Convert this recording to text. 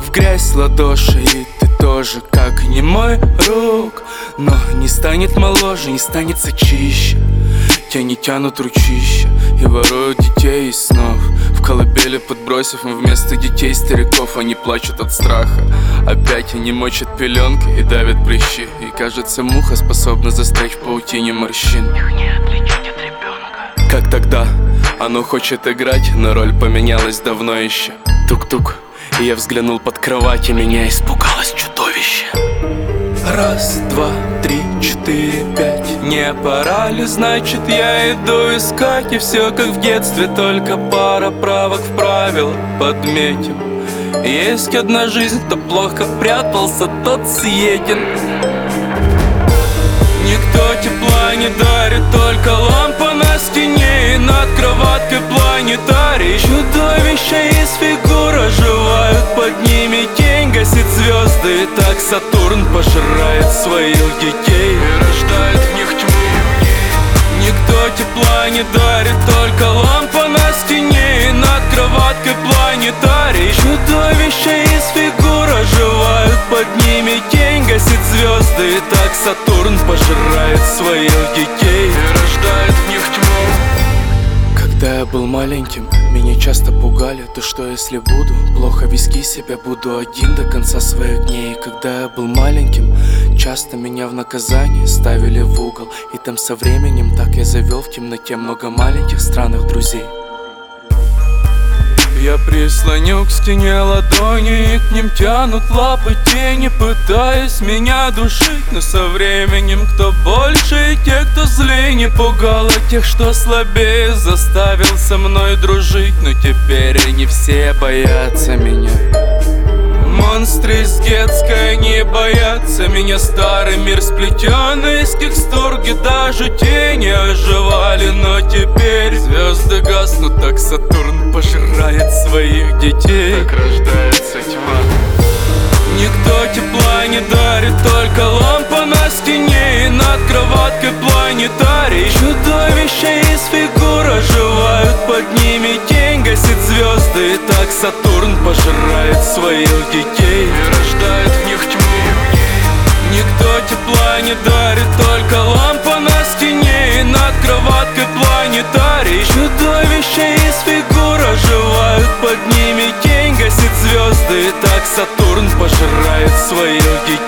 в грязь ладоши, и ты тоже, как не мой друг. Но не станет моложе, не станется чище. Тени тянут ручища и воруют детей из снов. В колыбели подбросив им вместо детей стариков. Они плачут от страха. Опять они мочат пеленки и давят прыщи. И кажется, муха способна застрять в паутине морщин. Их не отличить от ребенка. Как тогда, оно хочет играть, но роль поменялась давно еще. Тук-тук, и я взглянул под кровать, и меня испугалось чудовище. Раз, два, три, четыре, пять. Не пора ли, значит, я иду искать. И все как в детстве, только пара правок в правила подметим. Есть одна жизнь, кто плохо прятался, тот съеден. Никто тепла не дарит, только лампа на стене. И над кроваткой планетарий. Чудовища из фигур оживают, под ними тень гасит звезды. И так Сатурн пожирает своих детей и рождает в них тьму. Никто тепла не дарит, только лампа на стене. И над кроваткой планетарий. Чудовища из фигур оживают, под ними тень гасит звезды. И так Сатурн пожирает своих детей и рождает в них тьму. Когда я был маленьким, меня часто пугали. То что если буду плохо вести себя, буду один до конца своих дней. Когда я был маленьким, часто меня в наказание ставили в угол. И там со временем так я завел в темноте много маленьких странных друзей. Я прислоню к стене ладони, и к ним тянут лапы тени, пытаясь меня душить. Но со временем кто больше, и те, кто злее. Не пугало тех, что слабее, заставил со мной дружить. Но теперь они все боятся меня. Монстры из детской не боятся меня. Старый мир сплетенный из текстур, где даже тени оживали. Но теперь звезды гаснут, так Сатурн пожирает своих детей. Так рождается тьма. Никто тепла не дарит, только лампа на стене. И над кроваткой планетарий. Чудовища из фигур оживают, под ними тень гасит звезды. И так Сатурн пожирает своих детей и рождает в них тьму. Никто тепла не дарит, только лампа на стене. И над кроваткой планетарий. Чудовища из фигур оживают, под ними тень гасит звезды. И так Сатурн пожирает своих детей.